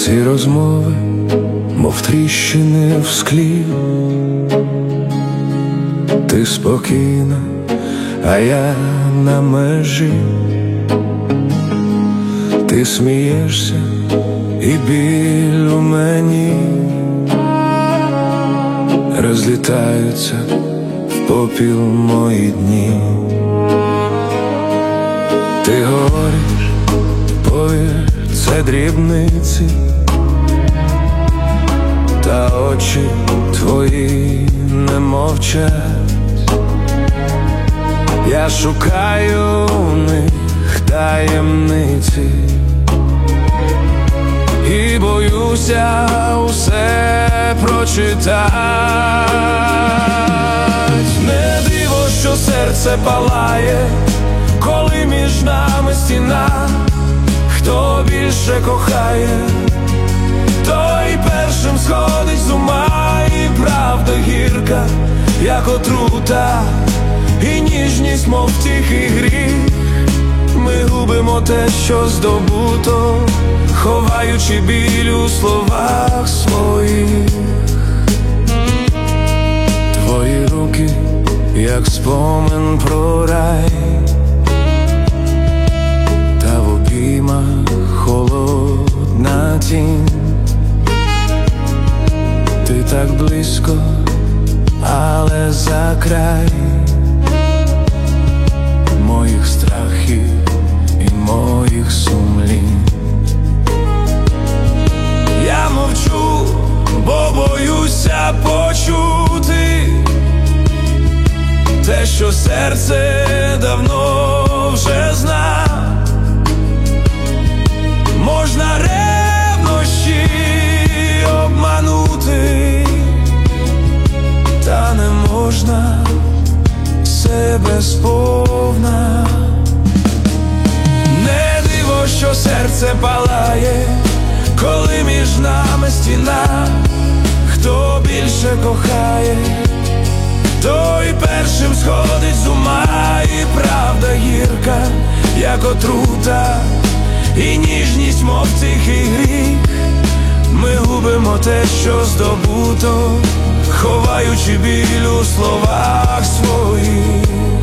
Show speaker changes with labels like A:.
A: Ці розмови, мов тріщини в склі. Ти спокійна, а я на межі. Ти смієшся, і біль у мені. Розлітаються в попіл мої дні. Ти говориш, повір, це дрібниці, та очі твої не мовчать. Я шукаю в них таємниці і боюся усе прочитать. Не диво, що серце палає, коли між нами стіна. Хто більше кохає, той першим сходить з ума. І правда гірка, як отрута, і ніжність, мов тихий гріх. Ми губимо те, що здобуто, ховаючи біль у словах своїх. Твої руки, як спомин про рай, та в обіймах холодна тінь. Ти так близько, але за край моїх страхів і моїх сумлінь. Я мовчу, бо боюся почути те, що серце давно вже зна. Можна ревнощі обманути, та не можна себе сповна. Не диво, що серце палає, коли між нами стіна. Хто більше кохає, той першим сходить з ума. І правда гірка, як отрута, і ніжність, мов тихий гріх. Ми губимо те, що здобуто, ховаючи біль у словах своїх.